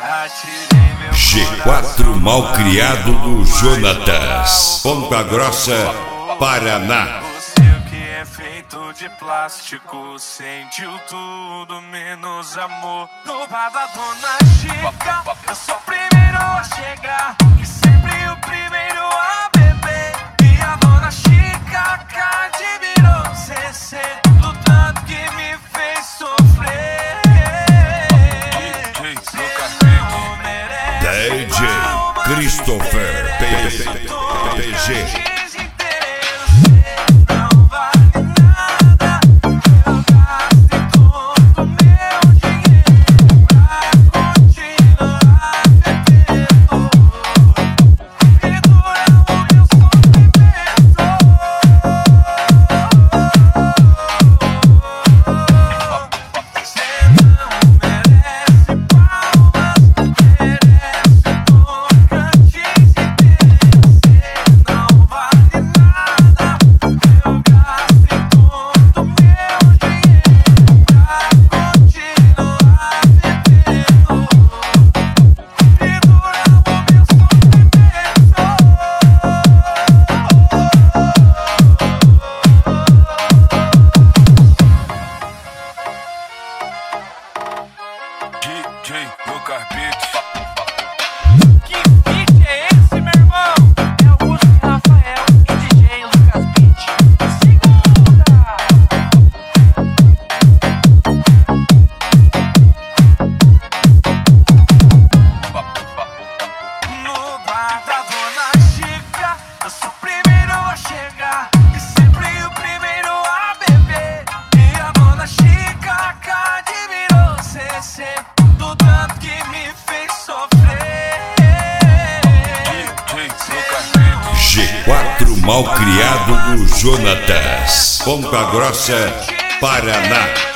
G4 Malcriado do Jonatas, Ponta Grossa, Paraná. Você que é feito de plástico sentiu tudo menos amor. No bar da Dona Chica, eu sou o primeiro a chegar e sempre o primeiro a beber. E a Dona Chica admirou CC do tanto que me fez sofrer. DJ Christopher PG. DJ Lucas Beats. Que beat é esse, meu irmão? É o Augusto Rafael e DJ Lucas Beats. Segunda! No bar da Dona Chica, eu sou o primeiro a chegar e sempre o primeiro a beber. E a Dona Chica admirou CC do tanto que me fez sofrer. G4 Malcriado do Jonatas, Ponta Grossa, Paraná.